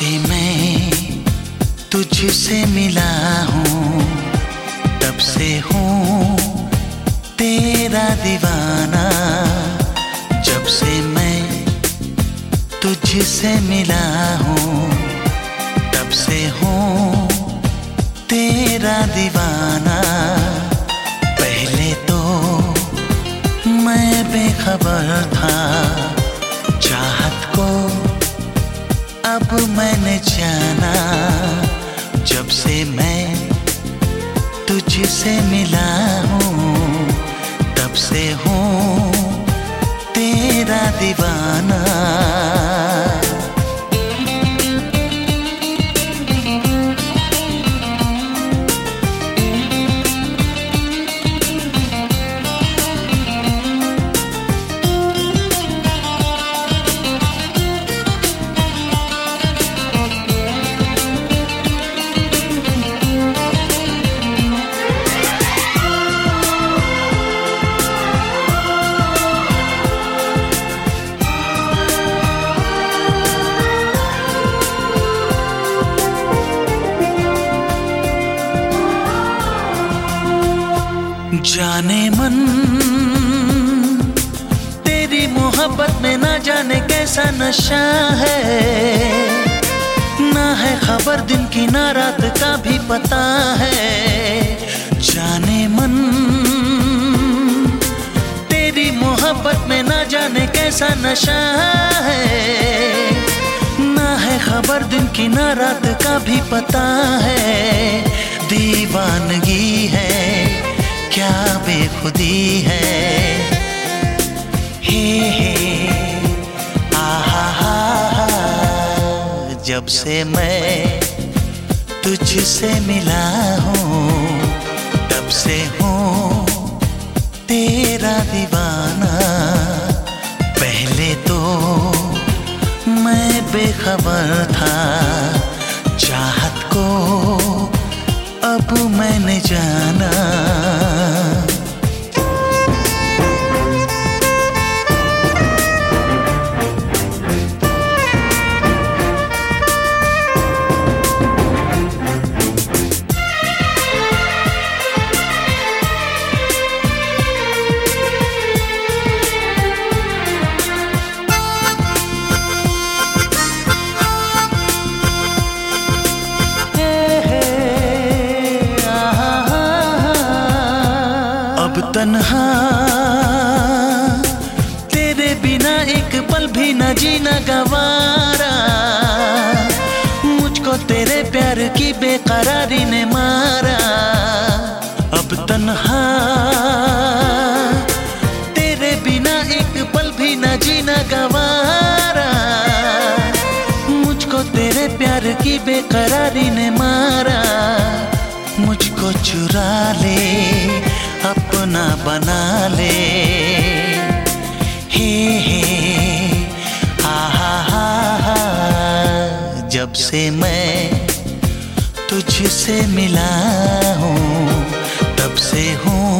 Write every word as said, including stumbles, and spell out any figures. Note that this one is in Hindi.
से मैं तुझसे मिला हूँ, तब से हूँ तेरा दीवाना। जब से मैं तुझसे मिला हूँ, तब से हूँ तेरा दीवाना। पहले तो मैं बेखबर था, चाहत को अब मैंने जाना। जब से मैं तुझसे मिला हूँ, तब से हूँ तेरा दीवाना। जाने मन तेरी मोहब्बत में ना जाने कैसा नशा है, ना है खबर दिन की ना रात का भी पता है। जाने मन तेरी मोहब्बत में ना जाने कैसा नशा है, ना है खबर दिन की ना रात का भी पता है। दीवानगी है क्या बेखुदी है, हे हे आहा हा। जब से मैं तुझसे मिला हूँ, तब से हूँ तेरा दीवाना। पहले तो मैं बेखबर था, चाहत को अब मैंने जाना। तन्हा तेरे बिना एक पल भी न जीना गवारा। मुझको तेरे प्यार की बेकरारी ने मारा। अब तन्हा तेरे बिना एक पल भी न जीना गवारा। मुझको तेरे प्यार की बेकरारी ने मारा। मुझको चुरा ले अपना बना ले, हे हे आहा हा हा। जब से मैं तुझसे मिला हूँ, तब से हूँ